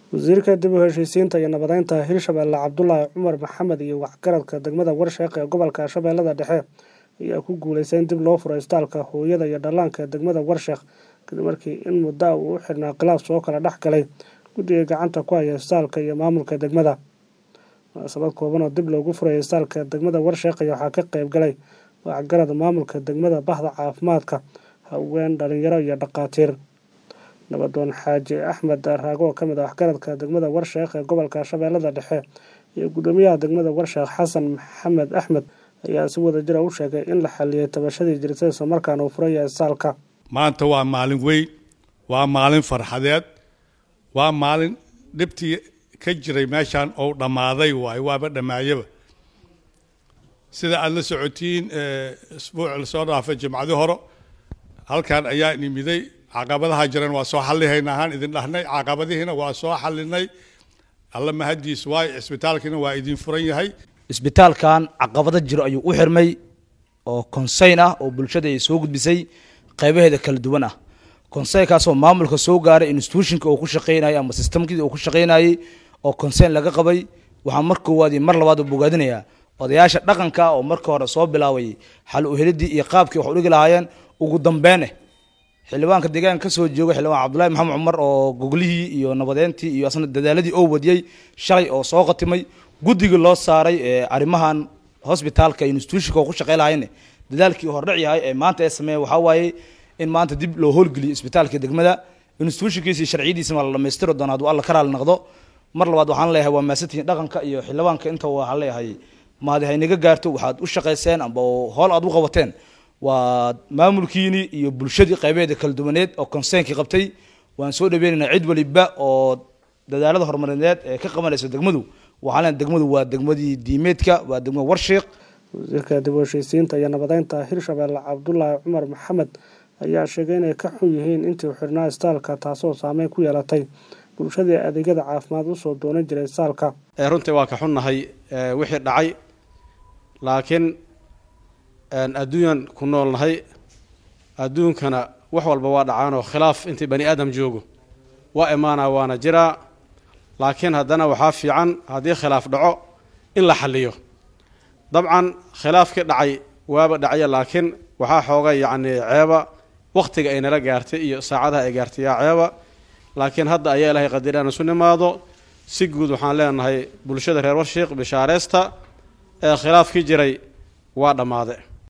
wasiirka dib u heshiisiinta iyo nabadeynta Hirshabeelle Cabdullaahi Cumar Maxamed iyo waxgaradka degmada Warshaeq ee gobolka Shabeellada Dhexe ayaa ku guuleystay in dib loo furo istaalka hooyada iyo dhallaanka ee degmada Warshaeq kadib markii in muddo uu u xirnaa khilaaf soo kala dhex galay guddiga gacanta ku haya istaalka iyo maamulka degmada. Munaasabad kooban oo dib loogu furay istaalka degmada Warshaeq waxaa ka qayb galay waxgarad maamulka degmada, bahda caafimaadka, haween, dhalinyaro iyo dhaqaatiir. Nabadoon Xaaji Axmed Raago oo ka mid ah waxgaradka degmada Warshaeq ee gobolka Shabeellada Dhexe iyo gudoomiyaha degmada Warshaeq Xasan Maxamed Axmed ayaa si wadajir ah u sheegay in la xaliyay tabashadii jirtay isla markaana uu furay istaalka. Maanta waa maalin weyn, waa maalin farxadeed, waa maalin dhibtii ka jiray meeshan oo dhamaaday waaba dhamaayaba. sida aad la socotiin isbuuc la soo dhaafay jimcadii hore halkan ayaa nimiday caqabadaha jiran waa soo xallihaynaa idin dhahnay caqabadihiina waa soo xallinay alla mahadiis waay isbitaalkina waa idin furan yahay. isbitaalkan caqabado jiro ayuu u xirmay oo konseyn ah oo bulshada ay soo gudbisay qaybaheeda kala duwan ah. konseynkaas oo maamulka soo gaaray institutionka uu ku shaqeynayay ama systemkii uu ku shaqeynayay oo konseyn laga qabay. waxaan markoowaadii mar labaad u bogaadinayaa odayaasha dhaqanka oo markii hore soo bilaaway xal u helidii iyo qaabkii wax u dhigi lahaayeen ugu dambeyn xildhibaanka deegaanka ka soo jooga xildhibaan Cabdullaahi Maxamed Cumar oo goglihii iyo nabadeyntii iyo asna dadaaladii oo wadiyay shalay oo soo qatimay guddiga loo saaray arimahan hospitaalka institutionka ku shaqeynayeen dadaalkii hordhac yahay ee maanta ay sameeyay waxa waaye in maanta dib loo howlgeliyo isbitaalka degmada institutionkiisa sharciyadiisa la dhameystiro doona haduu alla karaal noqdo. mar labaad waxaan leeyahay waa maasatiin dhaqanka iyo xildhibaanka inta waxaan leeyahay maadi haynaga gaarto waxaad u shaqeyseen amba hool aad u qabateen waa maamulkiini iyo bulshadii qaybeeda kala duwaneed oo konseynki qabtay. waan soo dhaweynaa cid waliba oo dadaalada horumarineed ee ka qabanaysa degmadu. waxaan degmadu waa degmadii diimeedka, waa degmada Warshaeq. wasiirka dib u heshiisiinta iyo nabadeynta Hirshabeelle Cabdullaahi Cumar Maxamed ayaa sheegay inay ka xun yihiin intii xirnaa istaalka taasoo saameyn ku yeelatay bulshada adeegyada caafimaad u soo doonan jiray istaalka. runtii waa ka xunnahay wixii dhacay laakiin adduunyan ku noolnahay adduunkana wax walba waa dhacaanoo khilaaf intii bani aadam joogo waa imaanaa waana jiraa laakiin haddana waxaa fiican haddii khilaaf dhaco in la xalliyo. dabcan khilaafkii dhacay waaba dhacya laakiin waxaa xoogay yacni ceeba waqtiga ay nala gaartay iyo saacadaha ay gaartay yaa ceeba laakiin hadda ayaa ilaahay qadiraan isu nimaado. si guud waxaan leenahay bulshada reer Warshaeq bishaareysta ee khilaafkii jiray waa dhammaaday.